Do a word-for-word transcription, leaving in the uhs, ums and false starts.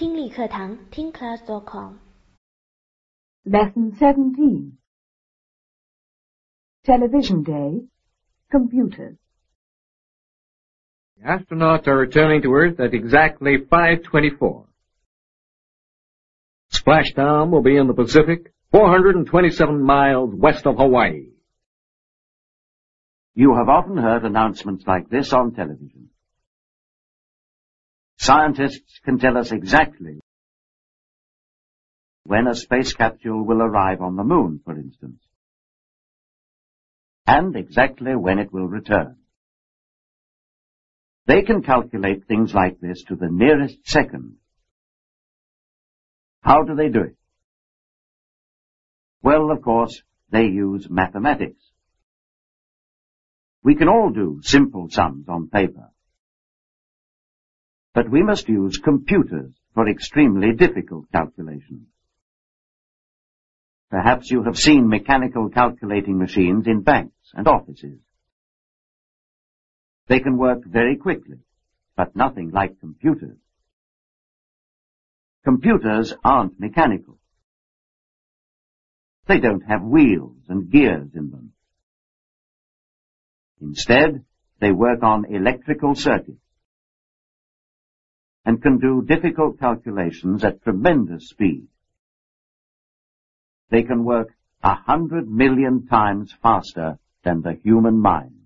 听力课堂听 class dot com Lesson seventeen. Television Day. Computers. The astronauts are returning to Earth at exactly five twenty-four. Splashdown will be in the Pacific, four hundred twenty-seven miles west of Hawaii. You have often heard announcements like this on television. Scientists can tell us exactly when a space capsule will arrive on the moon, for instance, and exactly when it will return. They can calculate things like this to the nearest second. How do they do it? Well, of course, they use mathematics. We can all do simple sums on paper, but we must use computers for extremely difficult calculations. Perhaps you have seen mechanical calculating machines in banks and offices. They can work very quickly, but nothing like computers. Computers aren't mechanical. They don't have wheels and gears in them. Instead, they work on electrical circuits and can do difficult calculations at tremendous speed. They can work a hundred million times faster than the human mind.